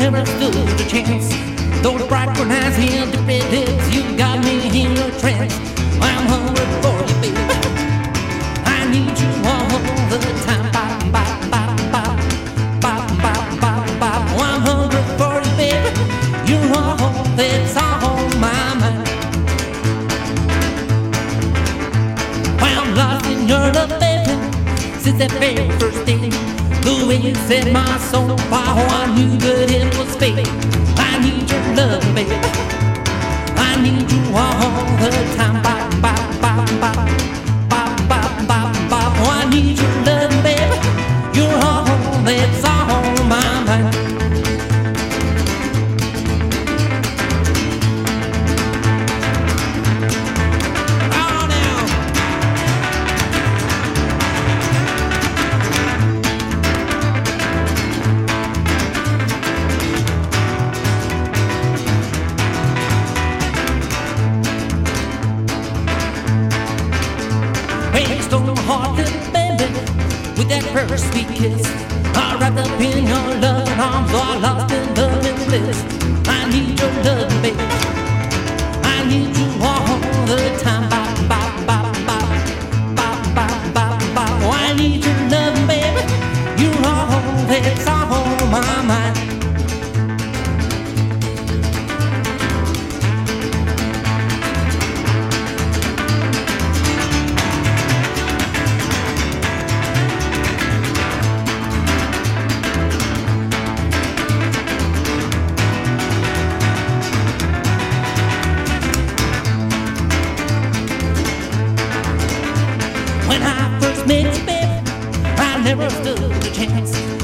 never stood a chance. Those bright brown eyes and the red lips, you got me in a trance. I'm hungry for you, baby. I need you all the time. Bop, bop, bop, bop, bop, bop, bop, bop. Oh, I'm hungry for you, baby. You're all that's on my mind. Well, I'm lost in your love, baby, since that very first day. The way you set my soul on fire, I knew that it was fate. I need your love, baby. I need you all the time. Bop, bop, bop, bop, bop, bop, bop, bop. Oh, I need your love, baby. You're all that's on my mind. Stole my heart, little baby, with that first sweet kiss. I wrapped up in your loving arms, so I lost in love and bliss. I need your love, baby. I need you all the time. Bop, bop, bop, bop, bop, bop, bop, bop. Oh, I need your love, baby. You're all that's on my mind. When I first met you, baby, I never stood a chance.